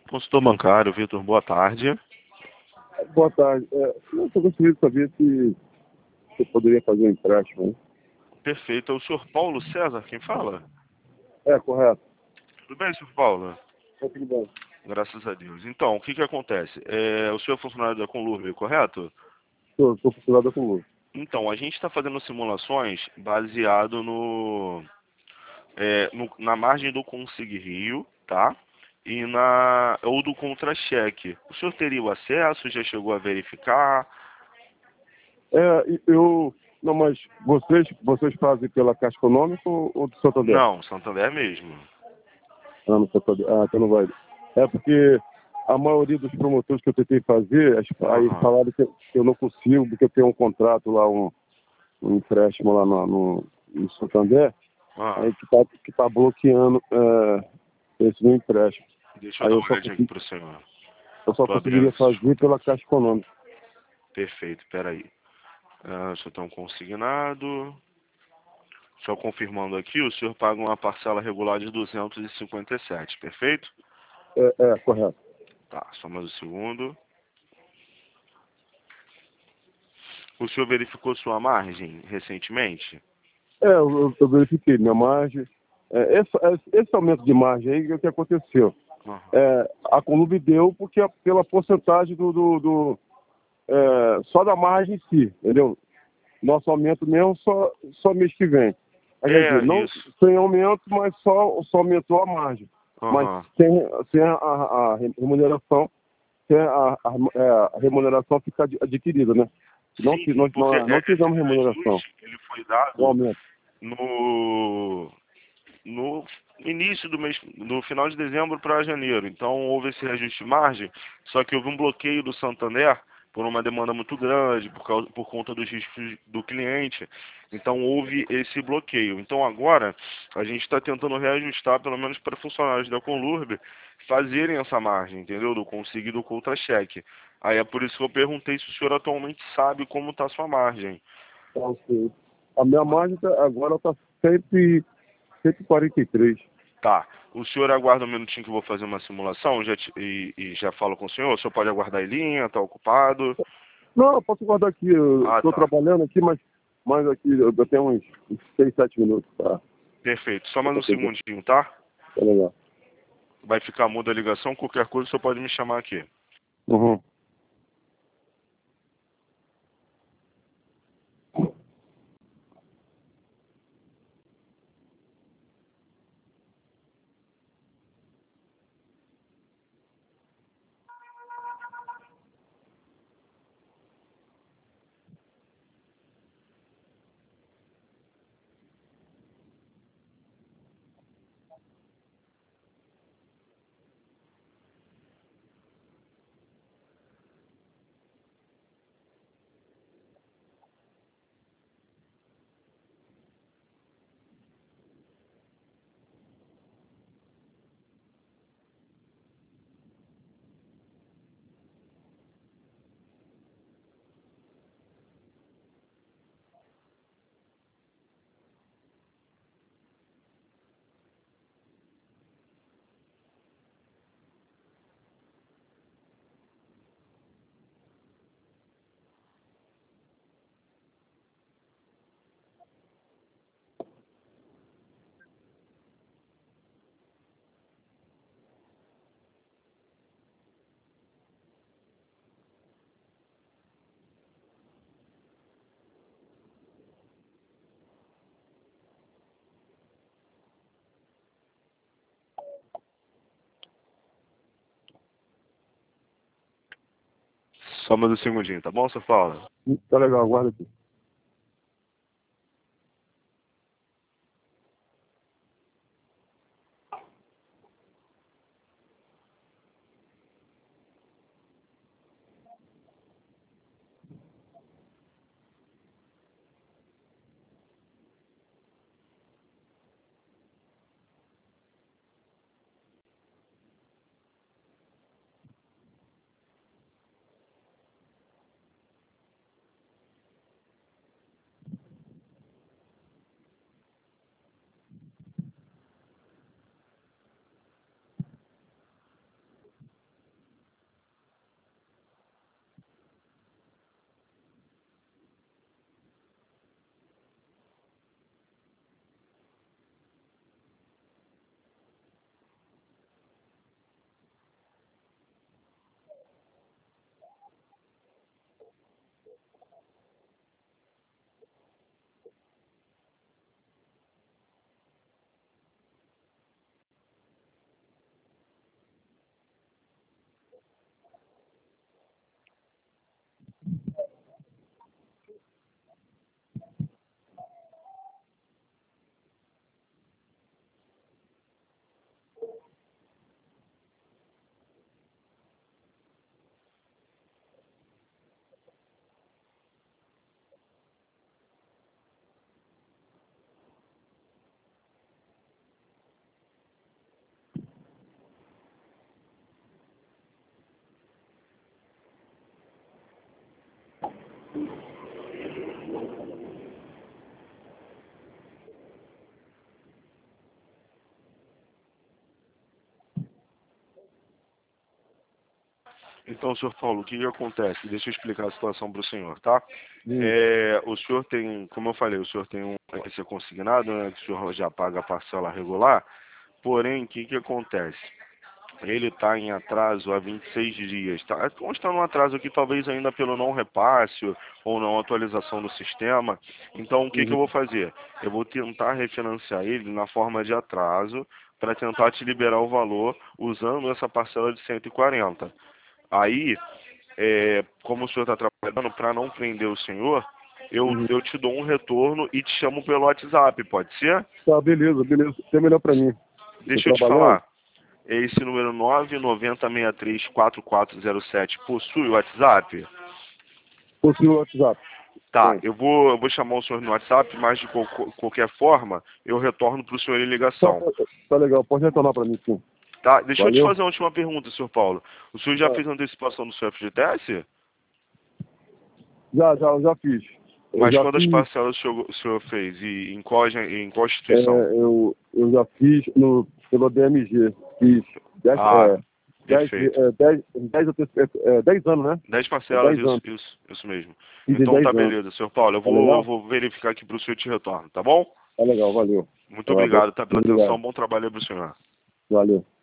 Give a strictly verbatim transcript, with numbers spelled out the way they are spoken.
Consultor bancário, Vitor, boa tarde. Boa tarde. É, eu só gostaria de saber se você poderia fazer um empréstimo, hein? Perfeito. É o senhor Paulo César quem fala? É, correto. Tudo bem, senhor Paulo? Tá tudo bem. Graças a Deus. Então, o que que acontece? É, o senhor é funcionário da Conlurb, correto? Estou funcionário com luz. Então, a gente está fazendo simulações baseado no, é, no- na margem do Consig Rio, tá? E na, ou do contra-cheque. O senhor teria o acesso? Já chegou a verificar? É, e eu... Não, mas vocês, vocês fazem pela Caixa Econômica ou, ou do Santander? Não, Santander mesmo. Ah, no Santander. Ah, então não vai. É porque a maioria dos promotores que eu tentei fazer, as- aí Aham. falaram que eu, que eu não consigo, porque eu tenho um contrato lá, um, um empréstimo lá no, no, no Santander, Ah, aí que está que tá bloqueando é, esse meu empréstimo. deixa eu Aí dar eu uma só olhadinha aqui consegui, para o senhor. eu só Estou abrindo conseguiria aqui seus fazer pela contratos. Caixa Econômica. Perfeito, peraí. Ah, só tem um consignado. Só confirmando aqui, o senhor paga uma parcela regular de duzentos e e cinquenta e sete, perfeito? É, é, correto. Tá, só mais um segundo. O senhor verificou sua margem recentemente? É, eu, eu- eu verifiquei minha margem. É, esse, esse- esse aumento de margem aí, o que aconteceu? Aham. É, a Conlub deu porque a- pela porcentagem do, do, do, é, só da margem em si, entendeu? Nosso aumento mesmo só, só mês que vem. Aí, quer dizer, É, não isso. sem aumento, mas só, só aumentou a margem. Mas Aham. sem, sem a, a remuneração, sem a, a, é, a remuneração ficar ad- adquirida, né? Não, Sim, ti- sim, não, porque não, é, não esse tivemos remuneração, reajuste, ele foi o dado aumento. no, no início do mês, no final de dezembro para janeiro. Então houve esse reajuste de margem, só que houve um bloqueio do Santander por uma demanda muito grande, por, causa, por conta dos riscos do cliente. Então houve esse bloqueio. Então agora a gente está tentando reajustar, pelo menos para funcionários da Conlurb, fazerem essa margem, entendeu? Do Consig e do contra-cheque. Aí é por isso que eu perguntei se o senhor atualmente sabe como está a sua margem. Tá, ok. A minha margem tá- agora está cento e quarenta e três. Tá. O senhor aguarda um minutinho que eu vou fazer uma simulação já te- e, e já falo com o senhor. O senhor pode aguardar em linha, tá ocupado? Não, eu posso guardar aqui. Eu Ah, estou tá. trabalhando aqui, mas, mas aqui eu eu tenho uns uns seis, sete minutos, tá? Perfeito. Só Tá mais um segundinho, tá? legal. Vai ficar muda a ligação. Qualquer coisa o senhor pode me chamar aqui. Uhum. Só mais um segundinho, tá bom, senhor Paulo? Tá legal, guarda aqui. Então, senhor Paulo, o que, que acontece? Deixa eu explicar a situação para o senhor, tá? Hum. É, o senhor tem, como eu falei, o senhor tem um vai ser consignado, né? Que o senhor já paga a parcela regular. Porém, o que, que acontece? Ele está em atraso há vinte e seis dias. Tá? Consta um atraso aqui, talvez ainda pelo não repasse ou não atualização do sistema. Então, o que, que eu Uhum. vou fazer? Eu vou tentar refinanciar ele na forma de atraso para tentar te liberar o valor usando essa parcela de cento e quarenta. Aí, é, como o senhor está trabalhando, para não prender o senhor, eu, Uhum. eu te dou um retorno e te chamo pelo WhatsApp, pode ser? Tá, beleza, beleza. É melhor pra mim. Tô Deixa eu te trabalhando? falar. Esse número nove nove zero seis três quatro quatro zero sete possui o WhatsApp? Possui o WhatsApp. Tá, Tem. eu vou, eu vou chamar o senhor no WhatsApp, mas de qual- qualquer forma, eu retorno para o senhor em Tá, ligação. tá, tá legal, pode retornar pra mim, sim. Tá, deixa eu te Valeu? fazer uma última pergunta, senhor Paulo. O senhor já Tá. fez antecipação do seu F G T S? Já, já, já fiz. Eu Mas já quantas fiz, parcelas o senhor, o senhor fez? E em qual, agen- em qual é, instituição? eu, eu já fiz no, pelo D M G. Fiz dez, Ah, é, dez, perfeito. é, dez, dez, é, dez anos, né? Dez É parcelas, dez isso, anos. isso, isso mesmo. Fiz em Então dez tá anos. beleza, senhor Paulo. Eu Tá vou, legal? vou verificar aqui para o senhor e te retorno, tá bom? Tá legal, valeu. Muito Tá bom. obrigado, tá, pela atenção. Obrigado. Bom trabalho aí pro senhor. Valeu.